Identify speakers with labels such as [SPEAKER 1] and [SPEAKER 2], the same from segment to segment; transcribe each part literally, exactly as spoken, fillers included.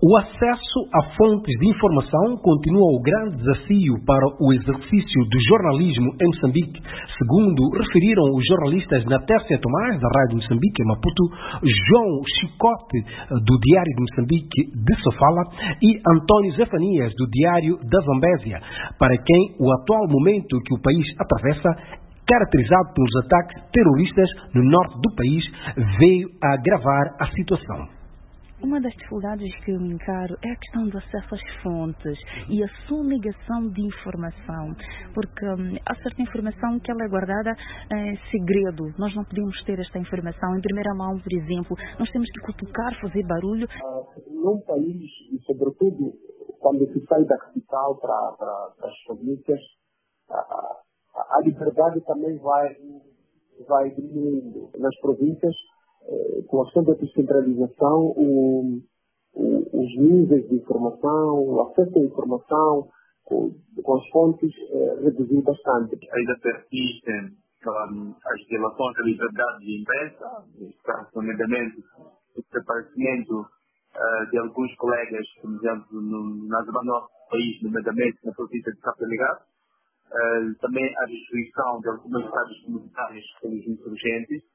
[SPEAKER 1] O acesso a fontes de informação continua o grande desafio para o exercício do jornalismo em Moçambique, segundo referiram os jornalistas na Tércia Tomás, da Rádio Moçambique, em Maputo, João Chicote, do Diário de Moçambique, de Sofala, e António Zefanias, do Diário da Zambésia, para quem o atual momento que o país atravessa, caracterizado pelos ataques terroristas no norte do país, veio a agravar a situação.
[SPEAKER 2] Uma das dificuldades que eu encaro é a questão do acesso às fontes e a sonegação de informação, porque hum, há certa informação que ela é guardada em segredo. Nós não podemos ter esta informação em primeira mão, por exemplo. Nós temos que cutucar, fazer barulho.
[SPEAKER 3] Uh, num país, e sobretudo quando se sai da capital para, para, para as províncias, a, a, a liberdade também vai, vai diminuindo. Nas províncias, com a questão da descentralização, o, o, os níveis de informação, o acesso à informação, com, com as fontes, eh, reduziu bastante.
[SPEAKER 4] Ainda persistem um, as relações à liberdade de imprensa, nomeadamente o desaparecimento uh, de alguns colegas, por exemplo, no, na zona norte do país, nomeadamente na província de Cabo Delgado, uh, também a destruição de algumas rádios comunitárias pelos insurgentes.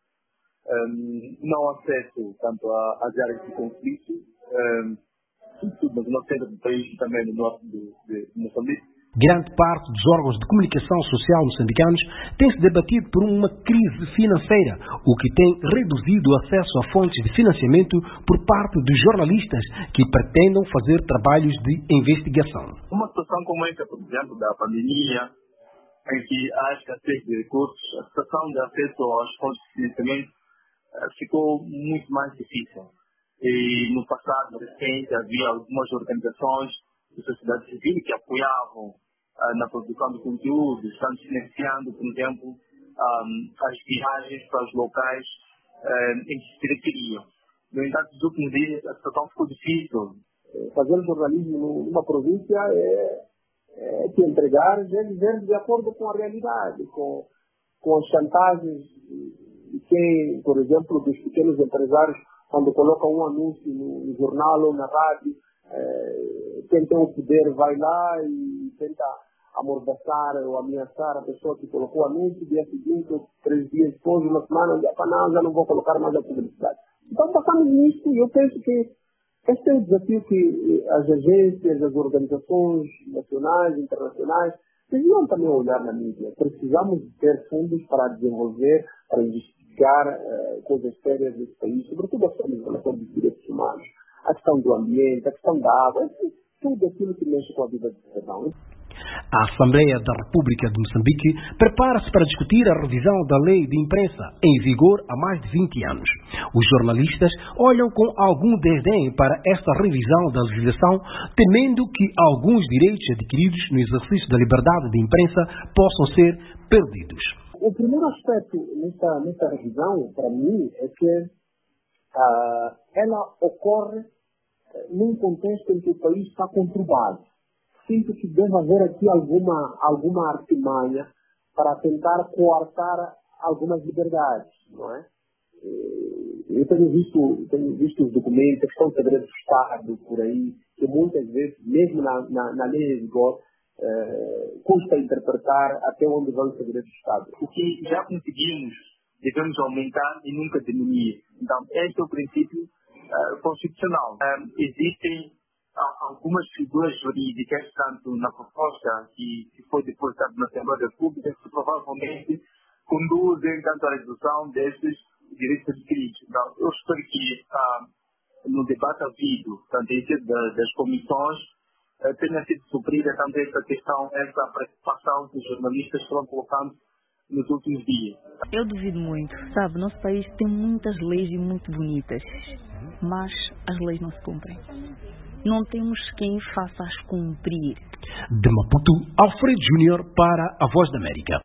[SPEAKER 4] Um, não acesso tanto às áreas de conflito, um, mas no centro do país e também no norte de, de, de Moçambique.
[SPEAKER 1] Grande parte dos órgãos de comunicação social moçambicanos tem-se debatido por uma crise financeira, o que tem reduzido o acesso a fontes de financiamento por parte dos jornalistas que pretendam fazer trabalhos de investigação.
[SPEAKER 4] Uma situação como esta, por exemplo, da pandemia, em que há escassez de recursos, a situação de acesso às fontes de financiamento ficou muito mais difícil. E no passado recente havia algumas organizações de sociedade civil que apoiavam uh, na produção de conteúdo, estão financiando, por exemplo, um, as viagens para os locais uh, em que se referiam. No entanto, nos últimos dias a situação ficou difícil.
[SPEAKER 3] Fazer jornalismo numa província é, é te entregar ver de acordo com a realidade, com, com as chantagens. Quem, por exemplo, dos pequenos empresários, quando colocam um anúncio no, no jornal ou na rádio, eh, quem tem o poder vai lá e tenta amordaçar ou ameaçar a pessoa que colocou o anúncio, dia seguinte, ou três dias depois, uma semana, já, não, já não vou colocar mais a publicidade. Então, passamos nisso e eu penso que este é o desafio que as agências, as organizações nacionais, internacionais, deviam também olhar na mídia. Precisamos ter fundos para desenvolver, para investigar uh, coisas sérias nesse país, sobretudo a questão da relação dos direitos humanos, a questão do ambiente, a questão da água, tudo aquilo que mexe com a vida do cidadão.
[SPEAKER 1] A Assembleia da República de Moçambique prepara-se para discutir a revisão da lei de imprensa, em vigor há mais de vinte anos. Os jornalistas olham com algum desdém para esta revisão da legislação, temendo que alguns direitos adquiridos no exercício da liberdade de imprensa possam ser perdidos.
[SPEAKER 3] O primeiro aspecto nesta, nesta revisão, para mim, é que uh, ela ocorre num contexto em que o país está conturbado. Sinto que deve haver aqui alguma, alguma artimanha para tentar coartar algumas liberdades, não é? Eu tenho visto, tenho visto os documentos, a questão do segredo do Estado por aí, que muitas vezes, mesmo na, na, na lei de rigor, eh, custa interpretar até onde vai o segredo do Estado.
[SPEAKER 4] O que já conseguimos, devemos aumentar e nunca diminuir. Então, este é o princípio uh, constitucional. Um, existem algumas figuras jurídicas, tanto na proposta que, que foi depositada na Assembleia da República, que provavelmente conduzem tanto à redução desses direitos adquiridos. Então, eu espero que ah, no debate havido, tanto em sede das, das comissões, eh, tenha sido suprida também essa questão, essa preocupação que os jornalistas foram colocando nos últimos dias.
[SPEAKER 2] Eu duvido muito, sabe? Nosso país tem muitas leis e muito bonitas, mas as leis não se cumprem. Não temos quem faça-as cumprir.
[SPEAKER 1] De Maputo, Alfredo Júnior para a Voz da América.